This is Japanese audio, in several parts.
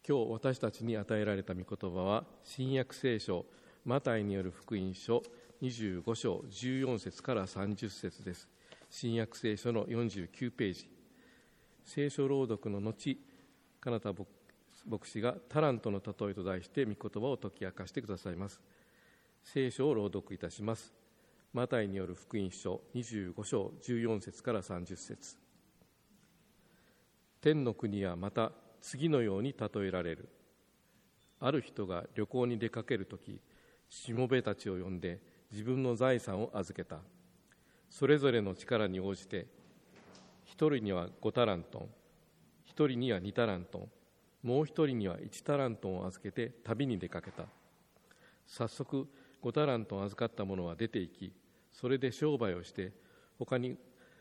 今日私たちに与えられた御言葉は、新約聖書マタイによる福音書25章14節から30節です。新約聖書の49ページ。聖書朗読の後、金田牧師がタラントの例えと題して御言葉を解き明かしてくださいます。聖書を朗読いたします。マタイによる福音書25章14節から30節。天の国はまた次のように例えられる。ある人が旅行に出かけるとき、しもべたちを呼んで自分の財産を預けた。それぞれの力に応じて、一人には5タラントン、一人には2タラントン、もう一人には1タラントンを預けて旅に出かけた。早速5タラントン預かった者は出て行き、それで商売をして他に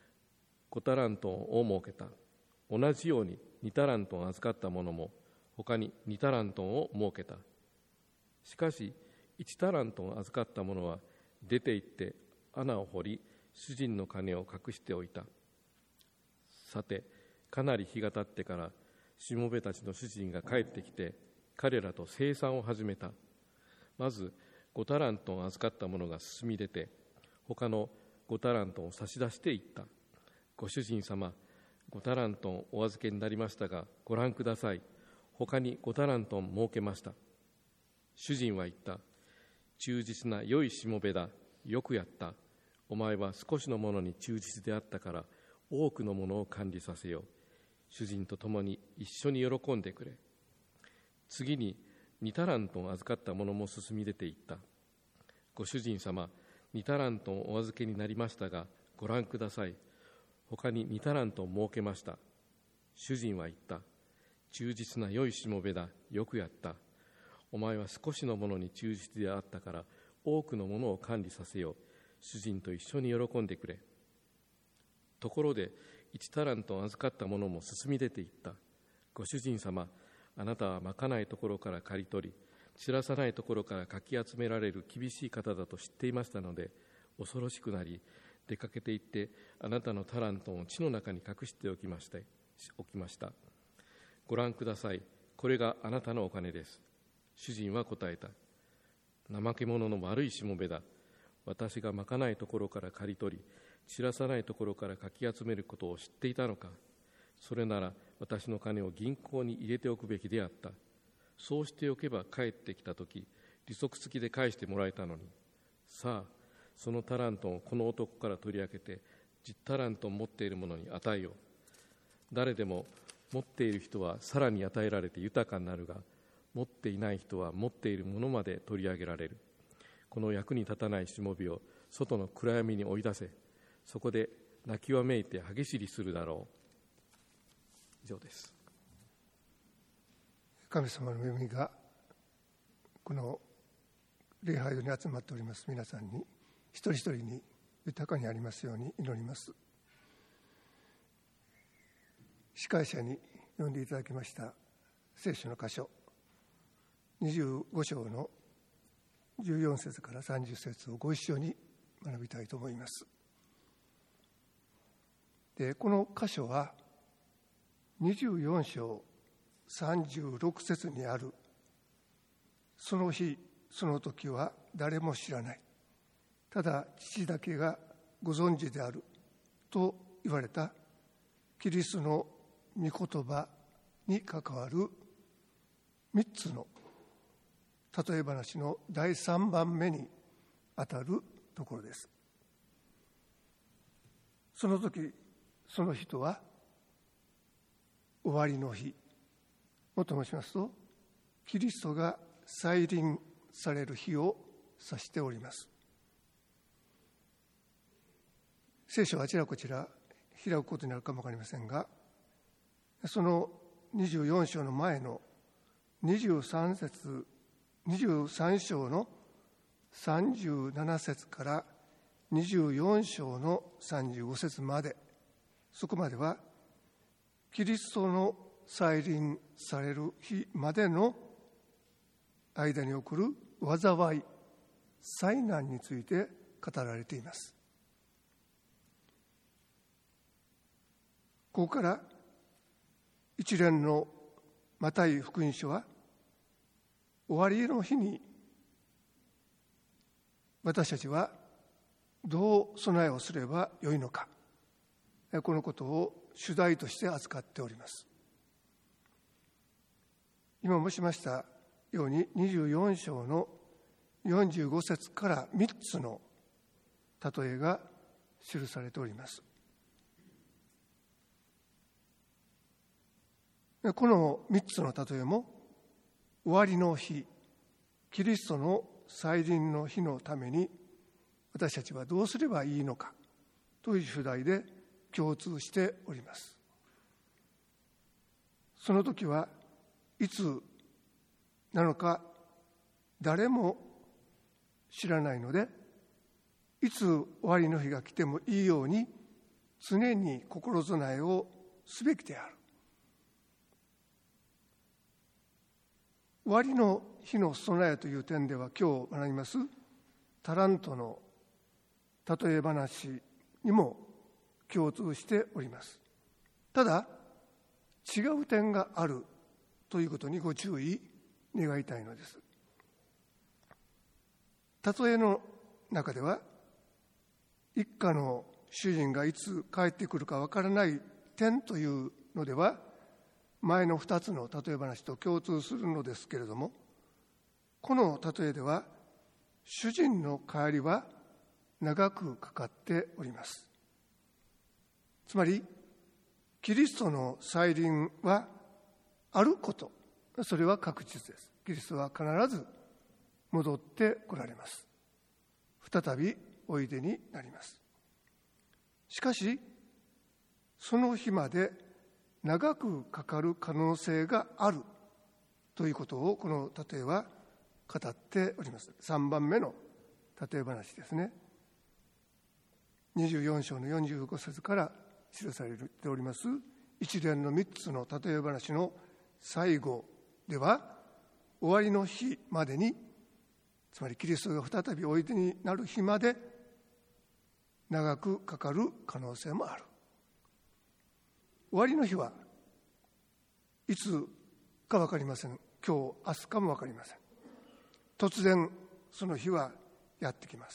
5タラントンを設けた。同じように2タラントン預かった者も他に2タラントンを設けた。しかし1タラントン預かった者は出て行って穴を掘り、主人の金を隠しておいた。さて、かなり日が経ってからしもべたちの主人が帰ってきて、彼らと清算を始めた。まず5タラントン預かった者が進み出て、他の5タラントンを差し出していった。ご主人様、5タラントンお預けになりましたが、ご覧ください。他に5タラントン設けました。主人は言った。忠実な良いしもべだ。よくやった。お前は少しのものに忠実であったから、多くのものを管理させよう。主人と共に一緒に喜んでくれ。次に2タラントン預かった者も進み出ていった。ご主人様、2タラントンお預けになりましたが、ご覧ください。他に2タラントン設けました。主人は言った。忠実な良いしもべだ。よくやった。お前は少しのものに忠実であったから、多くのものを管理させよう。主人と一緒に喜んでくれ。ところで、1タラントン預かった者も進み出ていった。ご主人様、あなたはまかないところから刈り取り、散らさないところからかき集められる厳しい方だと知っていましたので、恐ろしくなり、出かけて行って、あなたのタラントンを地の中に隠しておきました。ご覧ください。これがあなたのお金です。主人は答えた。怠け者の悪いしもべだ。私がまかないところから刈り取り、散らさないところからかき集めることを知っていたのか。それなら私の金を銀行に入れておくべきであった。そうしておけば帰ってきたとき、利息付きで返してもらえたのに。さあ、そのタラントンをこの男から取り上げて、10タラントン持っている者に与えよう。誰でも持っている人はさらに与えられて豊かになるが、持っていない人は持っているものまで取り上げられる。この役に立たないしもべを外の暗闇に追い出せ。そこで泣きわめいて歯ぎしりするだろう。以上です。 神様の恵みがこの礼拝堂に集まっております皆さんに一人一人に豊かにありますように祈ります。司会者に読んでいただきました聖書の箇所25章の14節から30節をご一緒に学びたいと思います。で、この箇所は24章36節にあるその日その時は誰も知らない、ただ父だけがご存知であると言われたキリストの御言葉に関わる3つの例え話の第3番目にあたるところです。その時その人は終わりの日、もっと申しますとキリストが再臨される日を指しております。聖書はあちらこちら開くことになるかもわかりませんが、その24章の前の23章の37節から24章の35節まで、そこまではキリストの再臨される日までの間に起こる災い、災難について語られています。ここから一連のマタイ福音書は終わりの日に私たちはどう備えをすればよいのか、このことを主題として扱っております。今申しましたように24章の45節から3つの例えが記されております。この3つの例えも終わりの日、キリストの再臨の日のために私たちはどうすればいいのかという主題で共通しております。その時はいつなのか誰も知らないので、いつ終わりの日が来てもいいように常に心備えをすべきである。終わりの日の備えという点では、今日学びますタラントの例え話にも共通しております。ただ違う点があるということにご注意願いたいのです。例えの中では、一家の主人がいつ帰ってくるかわからない点というのでは、前の2つの例え話と共通するのですけれども、この例えでは主人の帰りは長くかかっております。つまりキリストの再臨はあること、それは確実です。キリストは必ず戻って来られます。再びおいでになります。しかしその日まで長くかかる可能性があるということをこの例えは語っております。3番目の例え話ですね。24章の45節から記されております一連の3つの例え話の最後では、終わりの日までに、つまりキリストが再びおいでになる日まで長くかかる可能性もある。終わりの日はいつか分かりません。今日明日かも分かりません。突然その日はやってきます。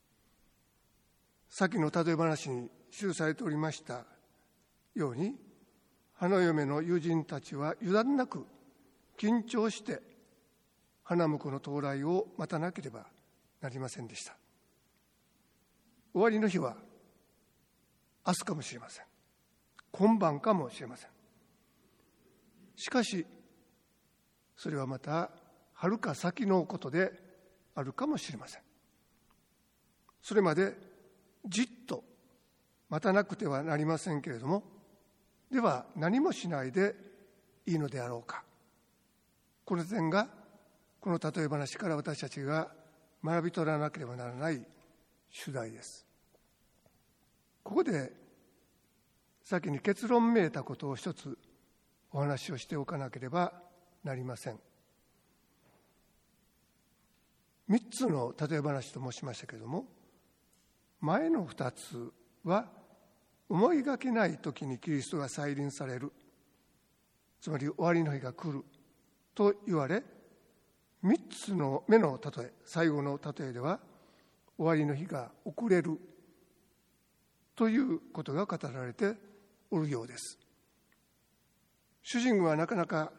先の例え話に記されておりましたように、花嫁の友人たちは油断なく緊張して花婿の到来を待たなければなりませんでした。終わりの日は明日かもしれません。今晩かもしれません。しかしそれはまたはるか先のことであるかもしれません。それまでじっと待たなくてはなりませんけれども、では何もしないでいいのであろうか。この点がこの例え話から私たちが学び取らなければならない主題です。ここで先に結論めいたことを一つお話をしておかなければなりません。3つの例え話と申しましたけれども、前の2つは思いがけない時にキリストが再臨される、つまり終わりの日が来ると言われ、3つの目の例え、最後の例えでは終わりの日が遅れるということが語られておるようです。主人はなかなか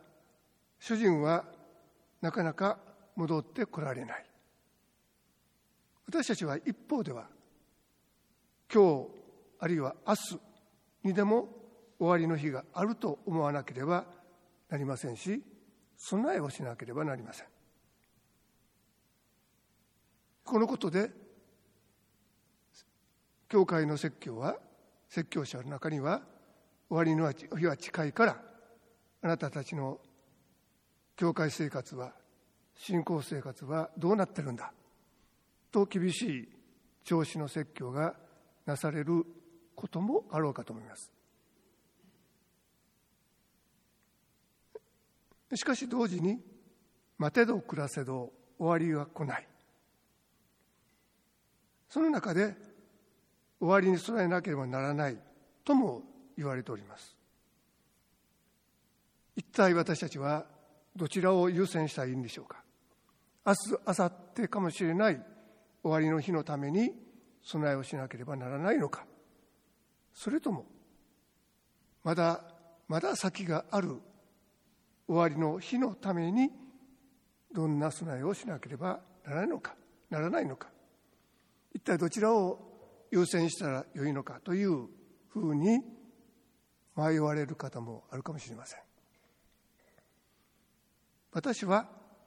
戻ってこられない。私たちは一方では今日あるいは明日にでも終わりの日があると思わなければなりませんし、備えをしなければなりません。このことで教会の説教者の中には、終わりの日は近いからあなたたちの教会生活は、信仰生活はどうなってるんだと厳しい調子の説教がなされることもあろうかと思います。しかし同時に、待てど暮らせど終わりが来ない。その中で終わりに備えなければならないとも言われております。 一体私たちはどちらを優先したらいいんでしょうか。明日、明後日かもしれない終わりの日のために備えをしなければならないのか、それともまだ先がある終わりの日のためにどんな備えをしなければならないのか、一体どちらを優先したらよいのかというふうに迷われる方もあるかもしれません。私は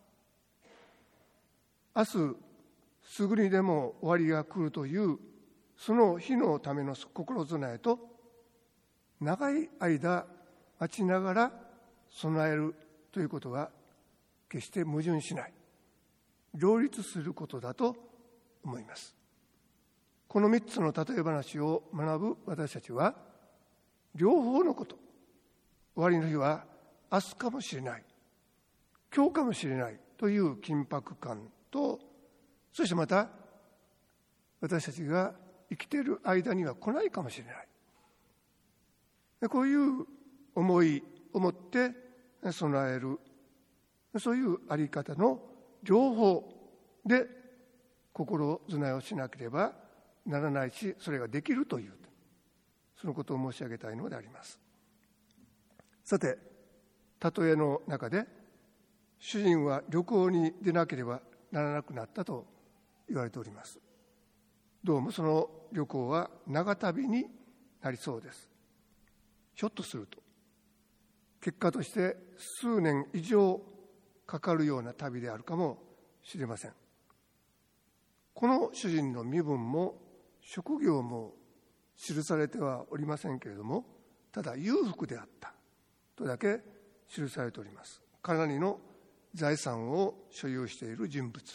明日すぐにでも終わりが来るというその日のための心備えと、長い間待ちながら備えるということは決して矛盾しない、両立することだと思います。この3つの例え話を学ぶ私たちは、両方のこと、終わりの日は明日かもしれない、今日かもしれないという緊迫感と、そしてまた私たちが生きている間には来ないかもしれない、こういう思いを持って備える、そういうあり方の両方で心備えをしなければならないし、それができるという、そのことを申し上げたいのであります。さて、例えの中で主人は旅行に出なければならなくなったと言われております。どうもその旅行は長旅になりそうです。ひょっとすると結果として数年以上かかるような旅であるかもしれません。この主人の身分も職業も記されてはおりませんけれども、ただ裕福であったとだけ記されております。かなりの財産を所有している人物。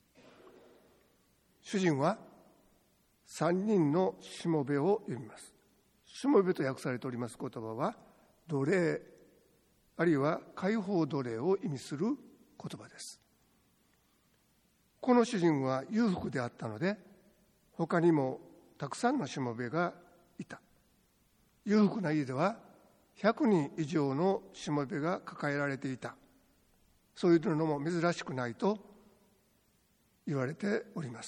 主人は3人のしもべを呼びます。しもべと訳されております言葉は奴隷、あるいは解放奴隷を意味する言葉です。この主人は裕福であったので、他にもたくさんのしもべがいた。裕福な家では100人以上のしもべが抱えられていた。そういうのも珍しくないと言われております。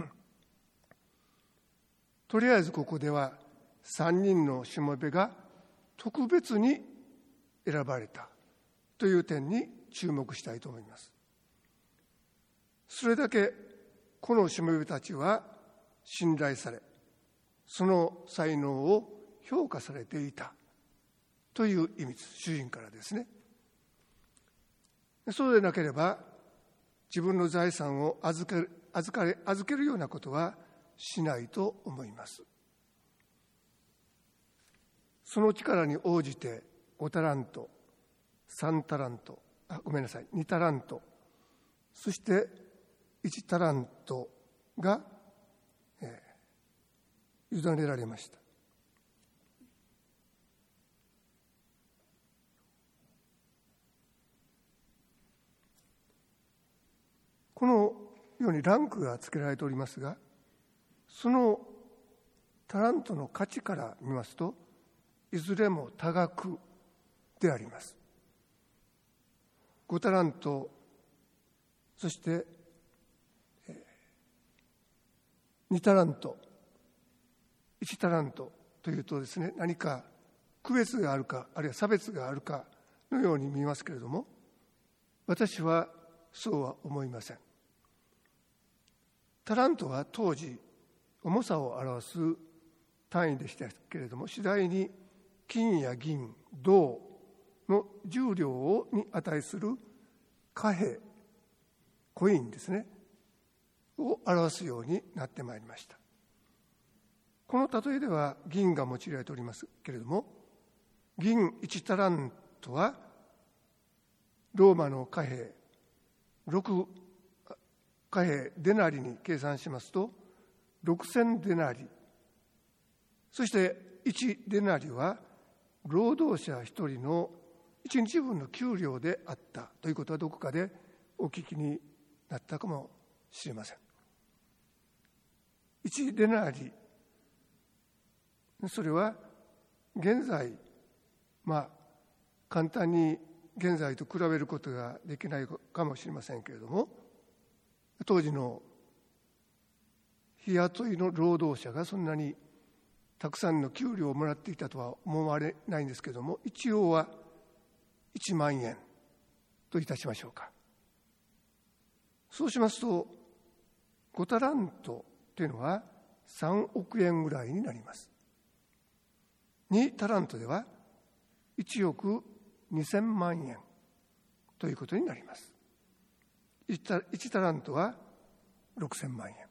とりあえずここでは3人のしもべが特別に選ばれたという点に注目したいと思います。それだけこのしもべたちは信頼され、その才能を評価されていたという意味です。主人からですね。そうでなければ自分の財産を預けるようなことはしないと思います。その力に応じて5タラント、3タラント、2タラント、そして1タラントが、委ねられました。このようにランクがつけられておりますが、そのタラントの価値から見ますと、いずれも多額であります。5タラント、そして2タラント、1タラントというとですね、何か区別があるか、あるいは差別があるかのように見えますけれども、私はそうは思いません。タラントは当時重さを表す単位でしたけれども、次第に金や銀、銅の重量に値する貨幣、コインですね、を表すようになってまいりました。この例えでは銀が用いられておりますけれども、銀1タラントはローマの貨幣6貨幣デナリに計算しますと6000デナリ、そして1デナリは労働者1人の1日分の給料であったということはどこかでお聞きになったかもしれません。1デナリ、それは現在簡単に現在と比べることができないかもしれませんけれども、当時の日雇いの労働者がそんなにたくさんの給料をもらっていたとは思われないんですけれども、一応は1万円といたしましょうか。そうしますと5タラントというのは3億円ぐらいになります。2タラントでは1億2000万円ということになります。1タラントは6000万円。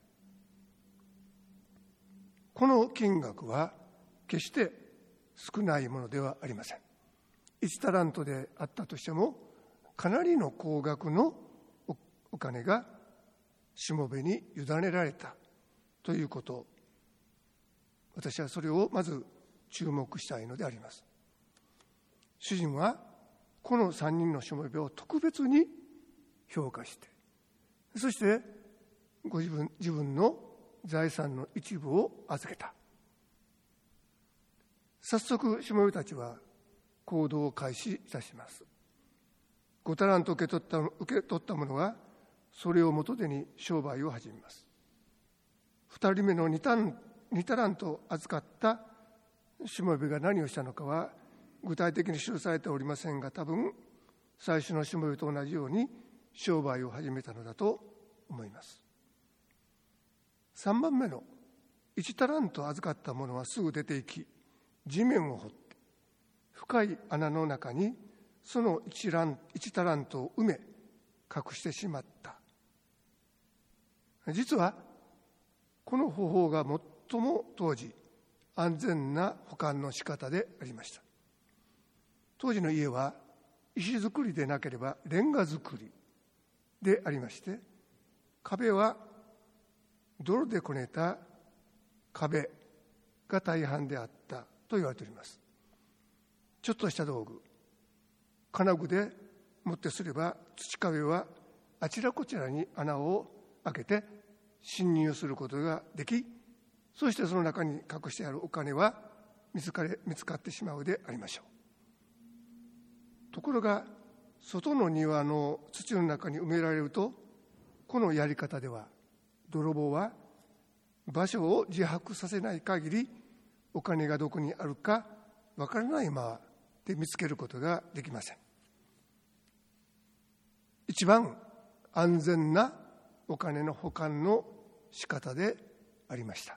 この金額は決して少ないものではありません。1タラントであったとしてもかなりの高額のお金がしもべに委ねられたということ、私はそれをまず注目したいのであります。主人はこの3人のしもべを特別に評価して、そしてご自分の財産の一部を預けた。早速しもべたちは行動を開始いたします。5タラント受け取った者はそれを元手に商売を始めます。2人目の2タラント預かったしもべが何をしたのかは具体的に記されておりませんが、多分最初のしもべと同じように商売を始めたのだと思います。3番目の1タラント預かった者はすぐ出て行き、地面を掘って深い穴の中にその1タラントを埋め隠してしまった。実はこの方法が最も当時安全な保管の仕方でありました。当時の家は石造りでなければレンガ造りでありまして、壁は泥でこねた壁が大半であったと言われております。ちょっとした道具、金具でもってすれば土壁はあちらこちらに穴を開けて侵入することができ、そしてその中に隠してあるお金は見つかってしまうでありましょう。ところが外の庭の土の中に埋められると、このやり方では泥棒は場所を自白させない限りお金がどこにあるかわからないままで見つけることができません。一番安全なお金の保管の仕方でありました。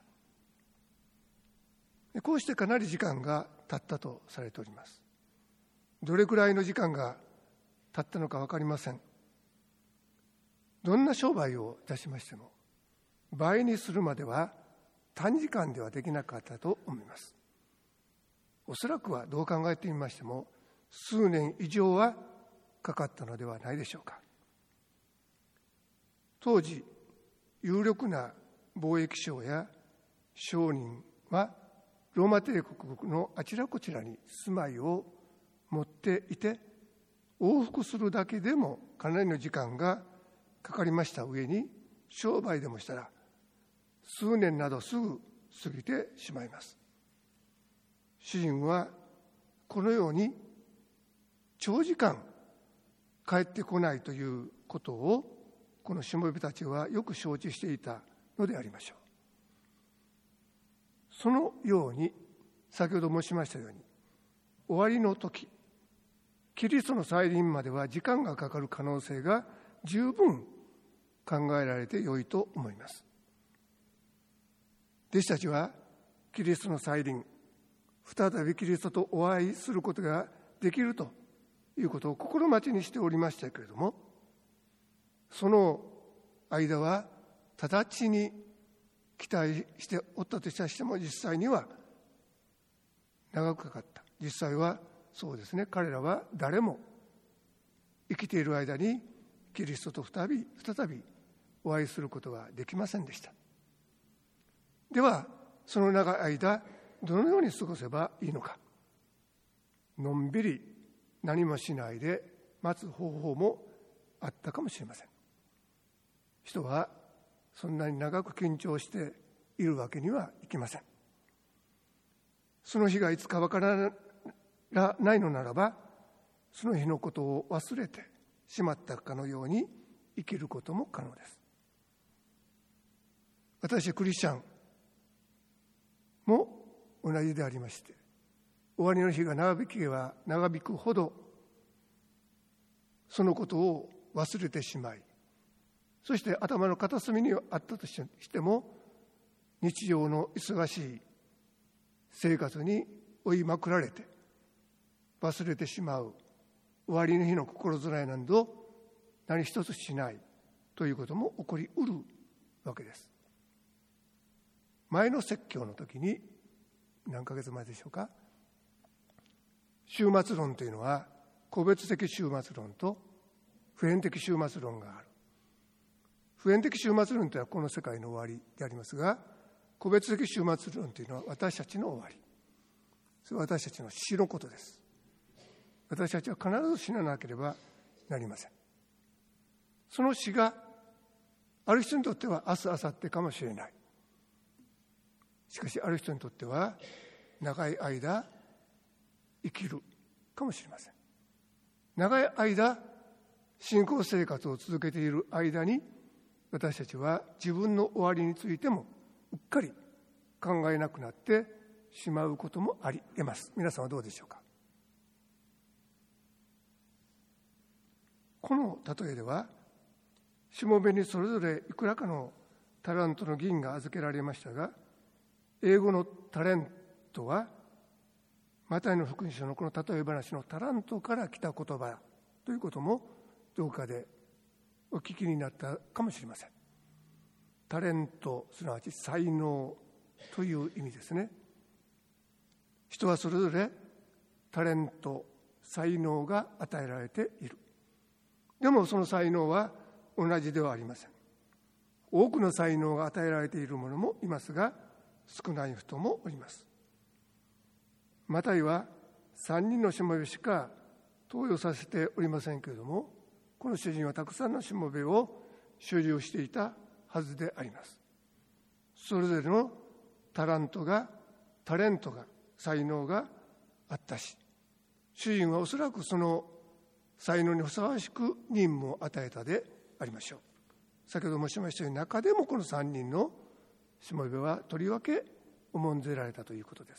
こうしてかなり時間が経ったとされております。どれくらいの時間が経ったのか分かりません。どんな商売をいたしましても倍にするまでは短時間ではできなかったと思います。おそらくはどう考えてみましても数年以上はかかったのではないでしょうか。当時有力な貿易商や商人はローマ帝国のあちらこちらに住まいを持っていて、往復するだけでもかなりの時間がかかりました上に、商売でもしたら数年などすぐ過ぎてしまいます。主人はこのように長時間帰ってこないということをこのしもべたちはよく承知していたのでありましょう。そのように先ほど申しましたように、終わりの時、キリストの再臨までは時間がかかる可能性が十分考えられてよいと思います。弟子たちはキリストの再臨、再びキリストとお会いすることができるということを心待ちにしておりましたけれども、その間は直ちに期待しておったとしても実際には長くかかった。実際はそうですね、彼らは誰も生きている間にキリストと再びお会いすることができませんでした。ではその長い間どのように過ごせばいいのか。のんびり何もしないで待つ方法もあったかもしれません。人はそんなに長く緊張しているわけにはいきません。その日がいつかわからないのならば、 その日のことを忘れてしまったかのように生きることも可能です。私クリスチャンも同じでありまして、終わりの日が長引けば長引くほどそのことを忘れてしまい、そして頭の片隅にあったとしても日常の忙しい生活に追いまくられて忘れてしまう、終わりの日の心遣いなど何一つしないということも起こりうるわけです。前の説教の時に何ヶ月前でしょうか、終末論というのは個別的終末論と普遍的終末論がある。普遍的終末論というのはこの世界の終わりでありますが、個別的終末論というのは私たちの終わり、それは私たちの死のことです。私たちは必ず死ななければなりません。その死がある人にとっては明日明後日かもしれない。しかしある人にとっては長い間生きるかもしれません。長い間信仰生活を続けている間に、私たちは自分の終わりについてもうっかり考えなくなってしまうこともあり得ます。皆さんはどうでしょうか。この例えでは、しもべにそれぞれいくらかのタラントの銀が預けられましたが、英語のタレントはマタイの福音書のこの例え話のタラントから来た言葉ということもどうかでお聞きになったかもしれません。タレント、すなわち才能という意味ですね。人はそれぞれタレント、才能が与えられている。でもその才能は同じではありません。多くの才能が与えられている者もいますが、少ない人もおります。マタイは3人のしもべしか登用させておりませんけれども、この主人はたくさんのしもべを所有していたはずであります。それぞれのタレントが才能があったし、主人はおそらくその才能にふさわしく任務を与えたでありましょう。先ほど申しましたように、中でもこの3人のしもべはとりわけ重んぜられたということです。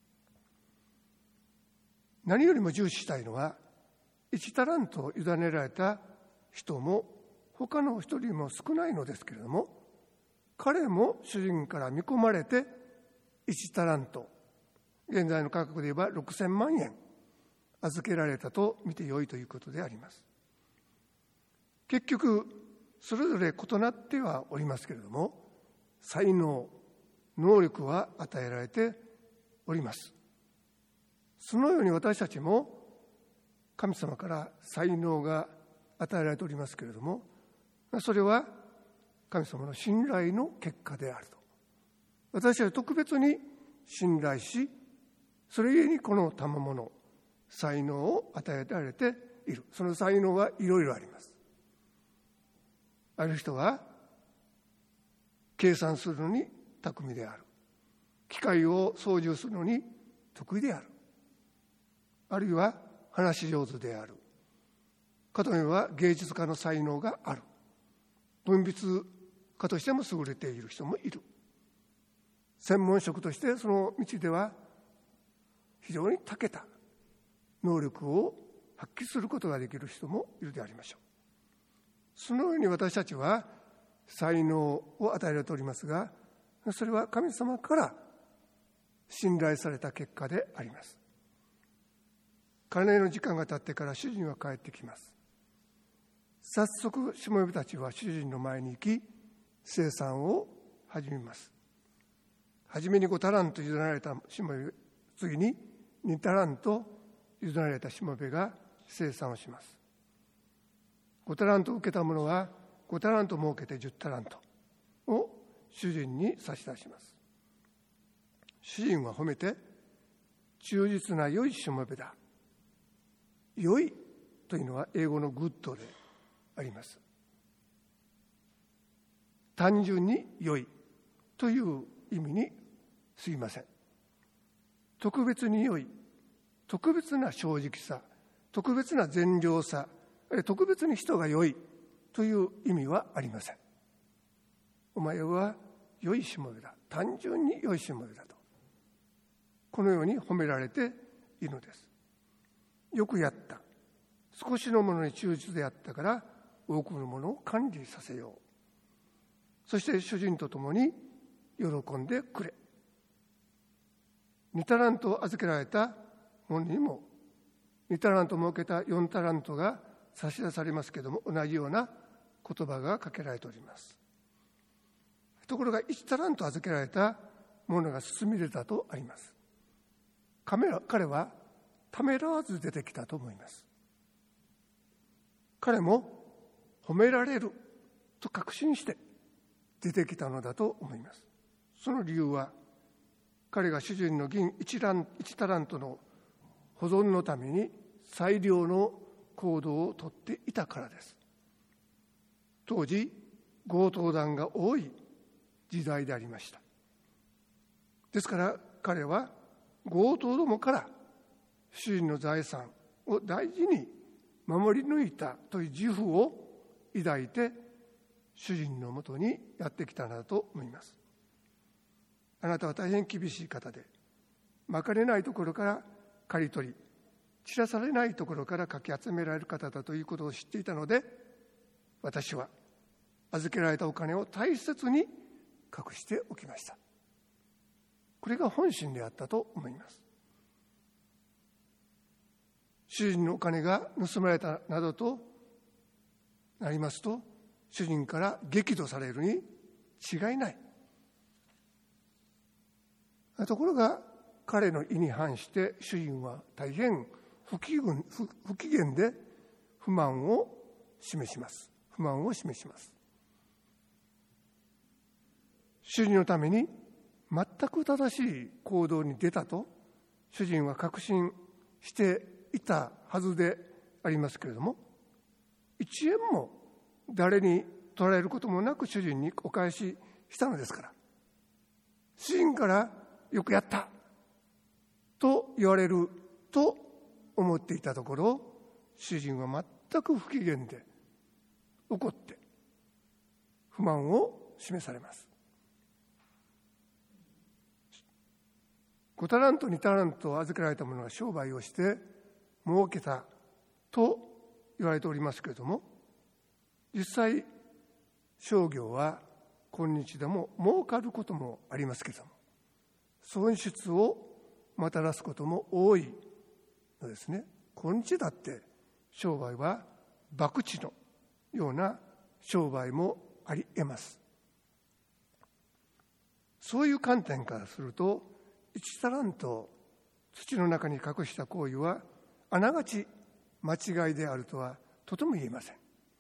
何よりも重視したいのは、1タラントを委ねられた人も他の一人も少ないのですけれども、彼も主人から見込まれて1タラント、現在の価格で言えば6000万円預けられたと見てよいということであります。結局それぞれ異なってはおりますけれども、才能、能力は与えられております。そのように私たちも神様から才能が与えられておりますけれども、それは神様の信頼の結果であると。私たちは特別に信頼し、それゆえにこの賜物、才能を与えられている。その才能はいろいろあります。ある人は計算するのに巧みである。機械を操縦するのに得意である。あるいは話し上手である。かといえば芸術家の才能がある。文筆家としても優れている人もいる。専門職としてその道では非常に長けた能力を発揮することができる人もいるでありましょう。そのように私たちは才能を与えられておりますが、それは神様から信頼された結果であります。鐘の時間が経ってから主人は帰ってきます。早速しもべたちは主人の前に行き、生産を始めます。はじめに5タラント委ねられたしもべ、次に2タラント委ねられたしもべが生産をします。5タラントを受けた者は5タラント儲けて10タラントを主人に差し出します。主人は褒めて、忠実な良いしもべだ。良いというのは英語のグッドであります。単純に良いという意味にすぎません。特別に良い、特別な正直さ、 特別な善良さ、特別に人が良いという意味はありません。お前は良いしもべだ、単純に良いしもべだと、このように褒められているのです。よくやった、少しのものに忠実であったから多くのものを管理させよう。そして主人と共に喜んでくれ。2タラントを預けられた者にも2タラント設けた4タラントが差し出されますけれども、同じような言葉がかけられております。ところが1タラント預けられた者が進み出たとあります。彼はためらわず出てきたと思います。彼も褒められると確信して出てきたのだと思います。その理由は、彼が主人の銀1タラントの保存のために最良の行動をとっていたからです。当時強盗団が多い時代でありました。ですから彼は強盗どもから主人の財産を大事に守り抜いたという自負を抱いて主人のもとにやってきたのだと思います。あなたは大変厳しい方で、まかれないところから刈り取り、散らされないところからかき集められる方だということを知っていたので、私は預けられたお金を大切に隠しておきました。これが本心であったと思います。主人のお金が盗まれたなどとなりますと、主人から激怒されるに違いない。ところが彼の意に反して主人は大変不機嫌で不満を示します。主人のために全く正しい行動に出たと主人は確信していたはずでありますけれども、1円も誰に取られることもなく主人にお返ししたのですから、主人からよくやったと言われると思っていたところ、主人は全く不機嫌で怒って不満を示されます。5タラント2タラントを預けられた者が商売をして儲けたと言われておりますけれども、実際商業は今日でも儲かることもありますけれども、損失をもたらすことも多いのですね。今日だって商売は博打のような商売もあり得ます。そういう観点からすると、1タラントを土の中に隠した行為はあながち間違いであるとはとても言えません。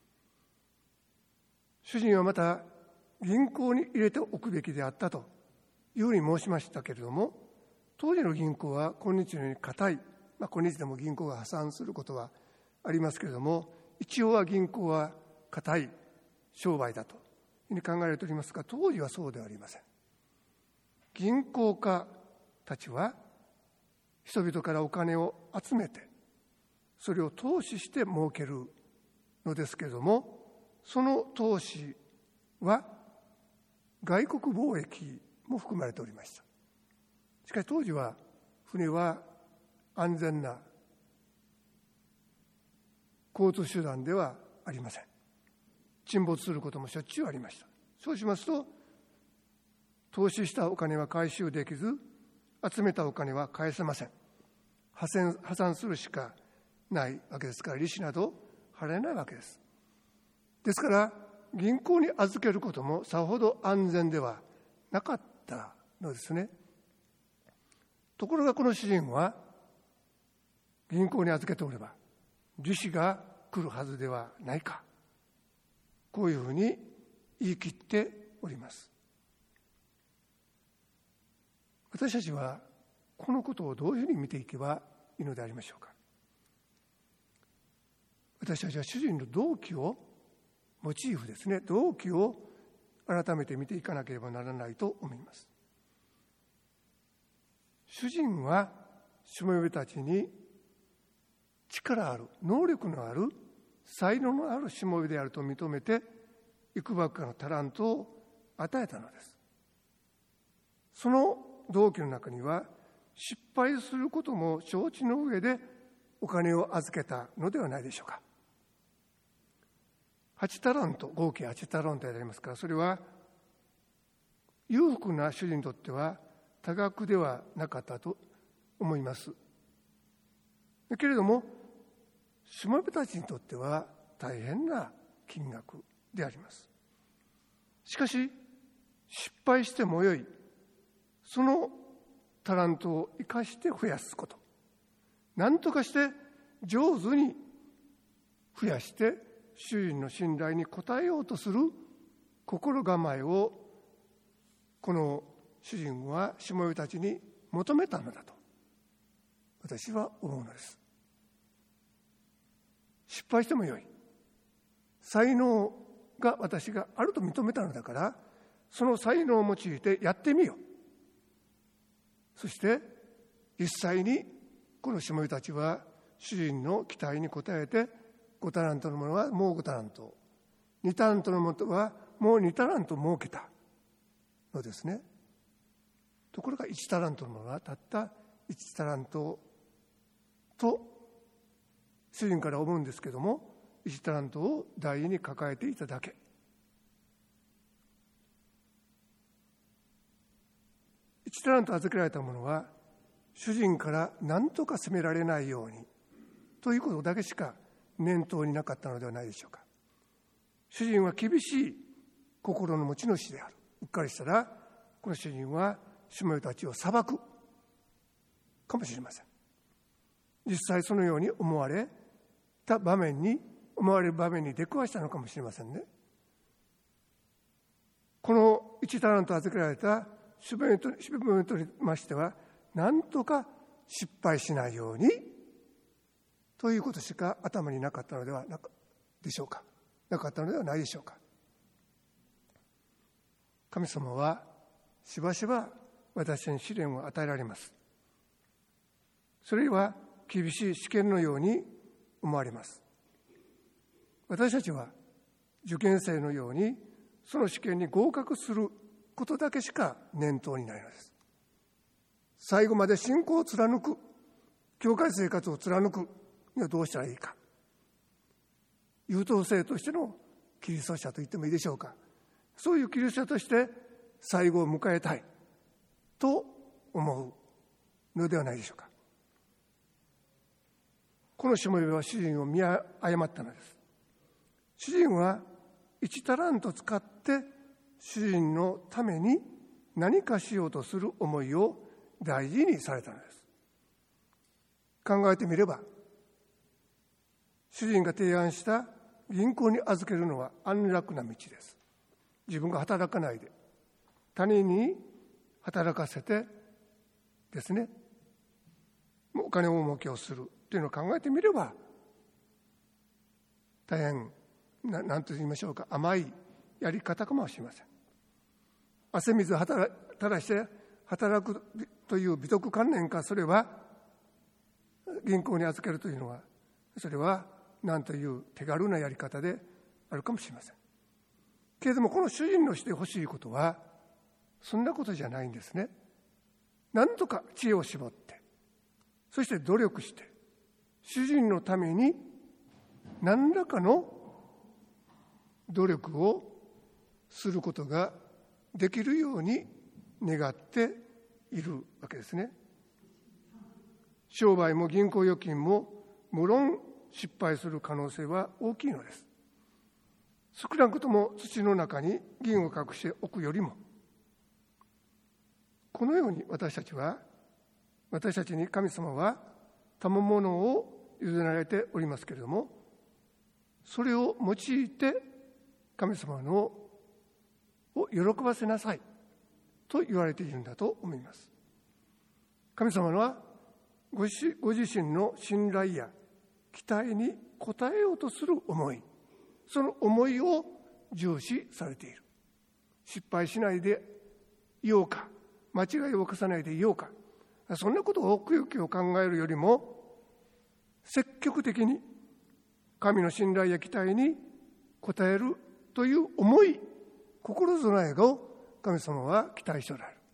主人はまた銀行に入れておくべきであったというふうに申しましたけれども、当時の銀行は今日のように固い、今日でも銀行が破産することはありますけれども、一応は銀行は固い商売だというふうに考えられておりますが、当時はそうではありません。銀行家たちは人々からお金を集めてそれを投資して儲けるのですけれども、その投資は外国貿易も含まれておりました。しかし当時は船は安全な交通手段ではありません。沈没することもしょっちゅうありました。そうしますと、投資したお金は回収できず、集めたお金は返せません。破産するしかないわけですから、利子など払えないわけです。ですから銀行に預けることもさほど安全ではなかったのですね。ところがこの主人は銀行に預けておれば利子が来るはずではないか、こういうふうに言い切っております。私たちはこのことをどういうふうに見ていけばいいのでありましょうか。私たちは主人の動機をモチーフですね、動機を改めて見ていかなければならないと思います。主人はしもべたちに力ある、能力のある、才能のあるしもべであると認めて、いくばくかのタラントを与えたのです。その動機の中には、失敗することも承知の上でお金を預けたのではないでしょうか。8タラント、合計8タラントでありますから、それは裕福な主人にとっては多額ではなかったと思います。だけれども、しもべたちにとっては大変な金額であります。しかし、失敗してもよい、そのタラントを生かして増やすこと、何とかして上手に増やして主人の信頼に応えようとする心構えを、この主人はしもべたちに求めたのだと私は思うのです。失敗してもよい、才能が私があると認めたのだから、その才能を用いてやってみよう。そして実際にこのしもべたちは主人の期待に応えて、5タラントのものはもう5タラント、2タラントのものはもう2タラント設けたのですね。ところが1タラントのものはたった1タラントと主人から思うんですけども、1タラントを大事に抱えていただけ。1タラント預けられたものは主人から何とか責められないようにということだけしか念頭になかったのではないでしょうか。主人は厳しい心の持ち主である。うっかりしたらこの主人はしもべたちを裁くかもしれません。実際そのように思われる場面に出くわしたのかもしれませんね。この1タラント預けられたしもべとにましては、なんとか失敗しないようにということしか頭になかったのではでしょうか。なかったのではないでしょうか。神様はしばしば私に試練を与えられます。それは厳しい試験のように思われます。私たちは受験生のようにその試験に合格することだけしか念頭にないのです。最後まで信仰を貫く、教会生活を貫くにはどうしたらいいか。優等生としてのキリスト者と言ってもいいでしょうか。そういうキリスト者として最後を迎えたいと思うのではないでしょうか。このしもべは主人を見誤ったのです。主人は1タラント使って主人のために何かしようとする思いを大事にされたのです。考えてみれば、主人が提案した銀行に預けるのは安楽な道です。自分が働かないで他人に働かせてですね、お金を儲けをするというのを考えてみれば、大変何と言いましょうか、甘いやり方かもしれません。汗水を垂らして働くという美徳観念か、それは銀行に預けるというのは、それは何という手軽なやり方であるかもしれませんけれども、この主人のしてほしいことはそんなことじゃないんですね。何とか知恵を絞って、そして努力して主人のために何らかの努力をすることができるように願っているわけですね。商売も銀行預金も無論失敗する可能性は大きいのです。少なくとも土の中に銀を隠しておくよりも、このように私たちに神様は賜物を委ねられておりますけれども、それを用いて神様を喜ばせなさいと言われているんだと思います。神様はご自身の信頼や期待に応えようとする思い、その思いを重視されている。失敗しないでいようか、間違いを犯さないでいようか、そんなことをくよくよ考えるよりも、 積極的に神の信頼や期待に応えるという重い心備えを神様は期待しておられる。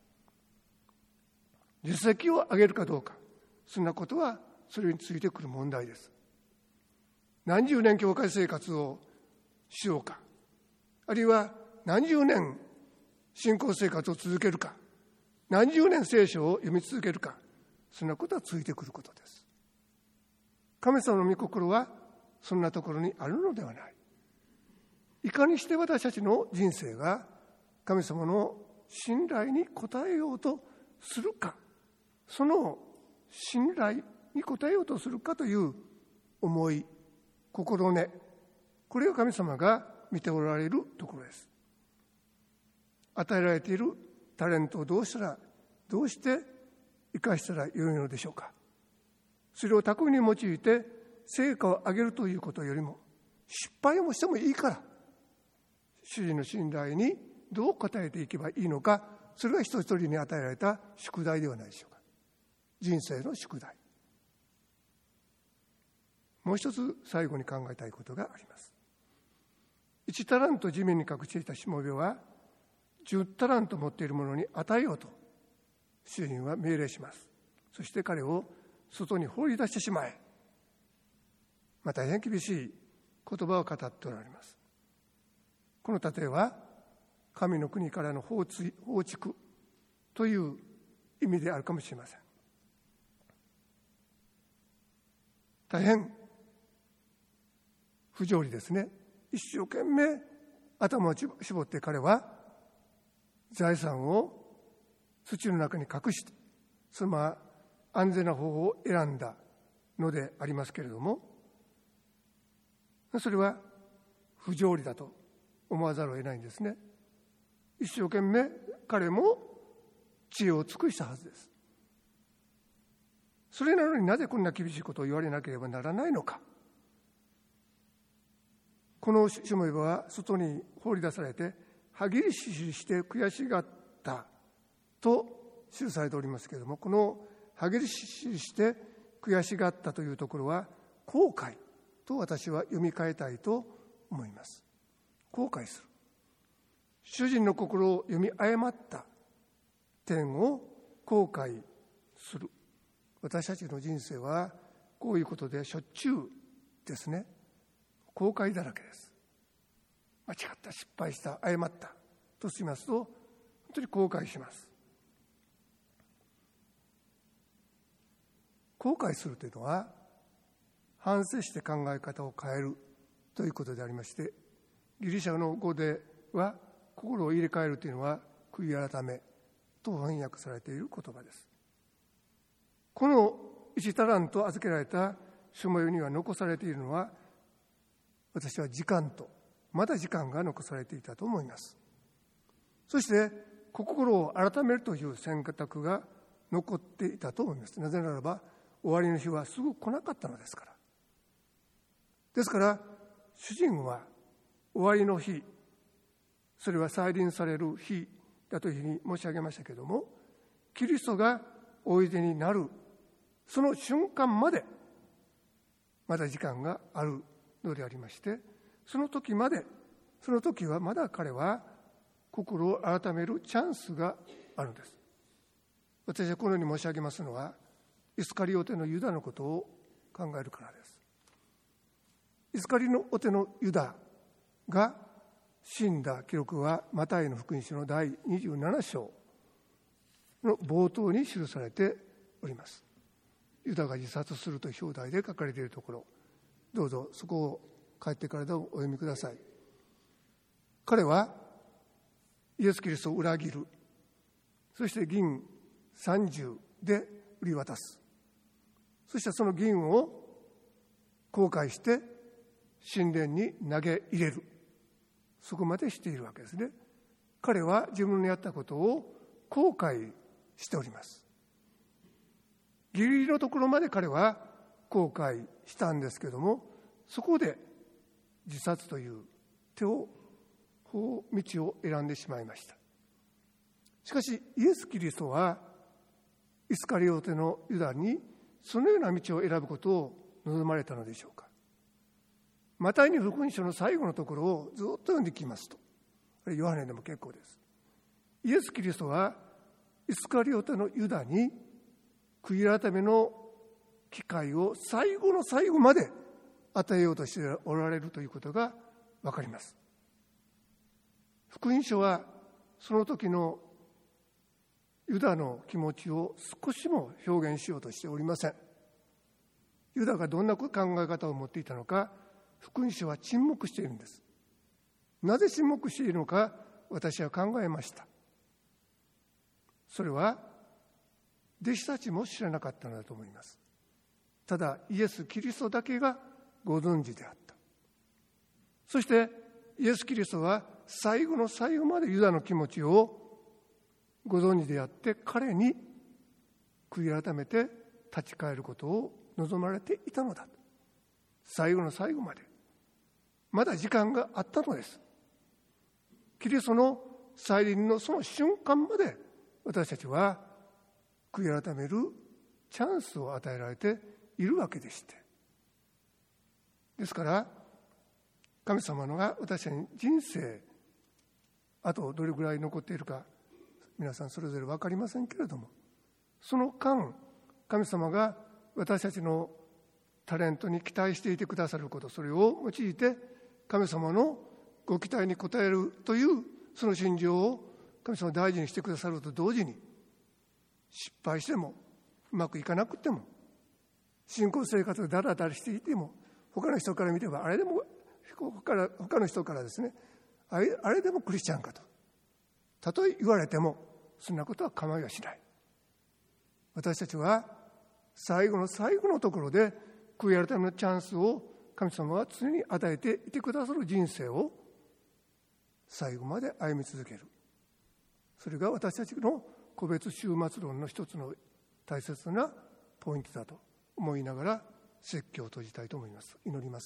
実績を上げるかどうか、そんなことはそれについてくる問題です。何十年教会生活をしようか、あるいは何十年信仰生活を続けるか、何十年聖書を読み続けるか、そんなことはついてくることです。神様の御心はそんなところにあるのではない。いかにして私たちの人生が神様の信頼に応えようとするか、その信頼に応えようとするかという思い、心根、これを神様が見ておられるところです。与えられているタレントをどうして生かしたらよいのでしょうか。それを巧みに用いて成果を上げるということよりも、失敗をしてもいいから主人の信頼にどう応えていけばいいのか、それが一人一人に与えられた宿題ではないでしょうか。人生の宿題。もう一つ最後に考えたいことがあります。1タラント地面に隠していたしもべは10タラント持っている者に与えようと主人は命令します。そして彼を外に放り出してしまえ。大変厳しい言葉を語っておられます。この例えは神の国からの放逐という意味であるかもしれません。大変不条理ですね。一生懸命頭を絞って彼は財産を土の中に隠して、その安全な方法を選んだのでありますけれども、それは不条理だと思わざるを得ないんですね。一生懸命彼も知恵を尽くしたはずです。それなのになぜこんな厳しいことを言われなければならないのか。このしもべは外に放り出されて歯ぎしして悔しがったと記されておりますけれども、この歯ぎしして悔しがったというところは後悔と私は読み替えたいと思います。後悔する。主人の心を読み誤った点を後悔する。私たちの人生はこういうことでしょっちゅうですね。後悔だらけです。間違った、失敗した、誤ったとしますと本当に後悔します。後悔するというのは反省して考え方を変えるということでありまして、ギリシャの語では心を入れ替えるというのは悔い改めと翻訳されている言葉です。この1タラント預けられたしもべには残されているのは、私は時間とまだ時間が残されていたと思います。そして心を改めるという選択が残っていたと思います。なぜならば終わりの日はすぐ来なかったのですから。ですから主人は終わりの日、それは再臨される日だというふうに申し上げましたけれども、キリストがおいでになるその瞬間までまだ時間があるのでありまして、その時はまだ彼は心を改めるチャンスがあるんです。私はこのように申し上げますのは、イスカリオテのユダのことを考えるからです。イスカリオテのユダが死んだ記録はマタイの福音書の第27章の冒頭に記されております。ユダが自殺するという表題で書かれているところ、どうぞそこを帰ってからでお読みください。彼はイエス・キリストを裏切る、そして銀30で売り渡す、そしてその銀を後悔して神殿に投げ入れる、そこまでしているわけですね。彼は自分のやったことを後悔しております。ギリギリのところまで彼は後悔したんですけども、そこで自殺という道を選んでしまいました。しかしイエス・キリストはイスカリオテのユダにそのような道を選ぶことを望まれたのでしょうか。マタイに福音書の最後のところをずっと読んできますと、ヨハネでも結構です。イエス・キリストはイスカリオテのユダに悔い改めの機会を最後の最後まで与えようとしておられるということが分かります。福音書はその時のユダの気持ちを少しも表現しようとしておりません。ユダがどんな考え方を持っていたのか、福音書は沈黙しているんです。なぜ沈黙しているのか、私は考えました。それは弟子たちも知らなかったのだと思います。ただイエス・キリストだけがご存知であった。そしてイエス・キリストは最後の最後までユダの気持ちをご存知であって、彼に悔い改めて立ち返ることを望まれていたのだ。最後の最後までまだ時間があったのです。キリストの再臨のその瞬間まで私たちは悔い改めるチャンスを与えられているわけでして、ですから神様のが私たちに人生あとどれぐらい残っているか皆さんそれぞれ分かりませんけれども、その間神様が私たちのタレントに期待していてくださること、それを用いて神様のご期待に応えるというその信条を神様を大事にしてくださると同時に、失敗してもうまくいかなくても信仰生活がだらだらしていても、他の人から見れば他の人からですね、あれでもクリスチャンかとたとえ言われてもそんなことは構いはしない。私たちは最後の最後のところで悔い改めのチャンスを神様は常に与えていてくださる人生を最後まで歩み続ける。それが私たちの個別終末論の一つの大切なポイントだと思いながら説教を閉じたいと思います。祈ります。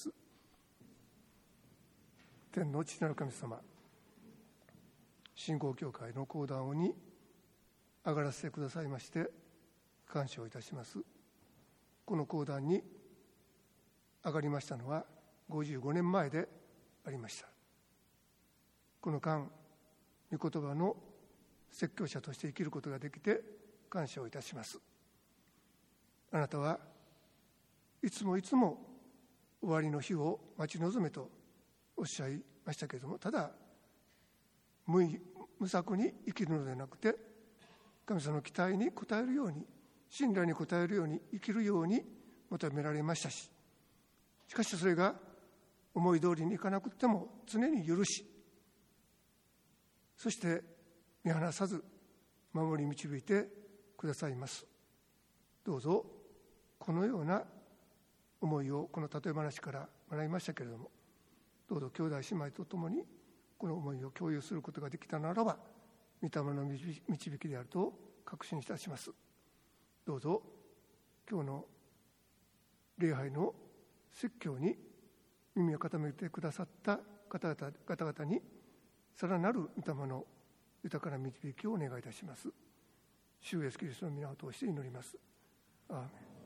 天の父なる神様、信仰教会の講談に上がらせてくださいまして感謝をいたします。この講談に上がりましたのは55年前でありました。この間、御言葉の説教者として生きることができて感謝をいたします。あなたはいつもいつも終わりの日を待ち望めとおっしゃいましたけれども、ただ無策に生きるのではなくて、神様の期待に応えるように、信頼に応えるように生きるように求められましたし、しかしそれが思い通りにいかなくても常に許し、そして見放さず守り導いてくださいます。どうぞこのような思いをこの例え話から学びましたけれども、どうぞ兄弟姉妹とともにこの思いを共有することができたならば、御霊の導きであると確信いたします。どうぞ今日の礼拝の説教に耳を傾けてくださった方々にさらなる御霊の豊かな導きをお願いいたします。主イエスキリストの皆を通して祈ります。アーメン。